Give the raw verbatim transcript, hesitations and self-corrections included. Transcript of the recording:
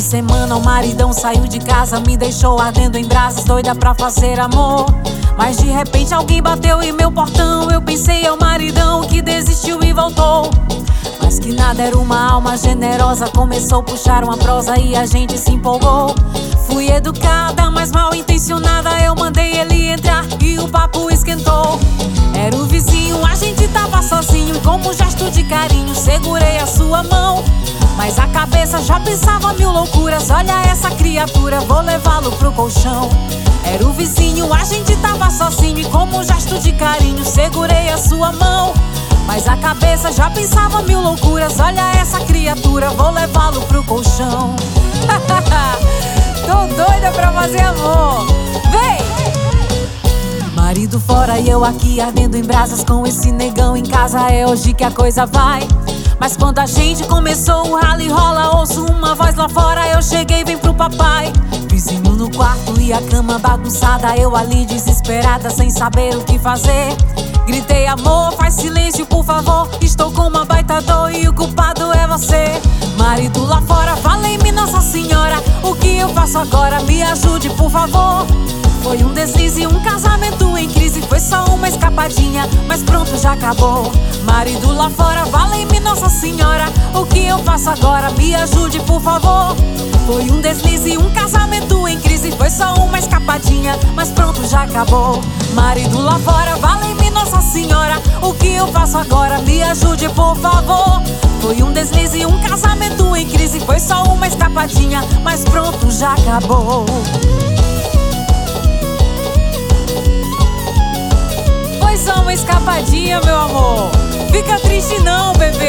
semana o maridão saiu de casa, me deixou ardendo em brasas, doida pra fazer amor. Mas de repente alguém bateu em meu portão. Eu pensei é o maridão que desistiu e voltou. Mas que nada, era uma alma generosa. Começou a puxar uma prosa e a gente se empolgou. Fui educada, mas mal intencionada. Eu mandei ele entrar e o papo esquentou. Era o vizinho, a gente tava sozinho. Como um gesto de carinho, segurei a sua mão. Mas a cabeça já pensava mil loucuras. Olha essa criatura, vou levá-lo pro colchão. Era o vizinho, a gente tava sozinho. E como um gesto de carinho, segurei a sua mão. Mas a cabeça já pensava mil loucuras. Olha essa criatura, vou levá-lo pro colchão. Tô doida pra fazer amor. Vem! Marido fora e eu aqui ardendo em brasas com esse negão em casa. É hoje que a coisa vai. Mas quando a gente começou o rala e rola, ouço uma voz lá fora. Eu cheguei, vem pro papai. Vizinho no quarto e a cama bagunçada. Eu ali desesperada, sem saber o que fazer. Gritei, amor, faz silêncio por favor. Estou com uma baita dor e o culpado é você. Marido lá fora, falei-me Nossa Senhora, o que eu faço agora? Me ajude por favor. Foi um deslize, um casamento em crise. Foi só uma escapadinha, mas pronto, já acabou. Marido lá fora, valem-me Nossa Senhora, o que eu faço agora? Me ajude por favor. Foi um deslize, um casamento em crise. Foi só uma escapadinha, mas pronto, já acabou. Marido lá fora, valem-me Nossa Senhora, o que eu faço agora? Me ajude por favor. Foi um deslize, um casamento em crise. Foi só uma escapadinha, mas pronto, já acabou. Foi só uma escapadinha, meu amor. Fica triste não, bebê.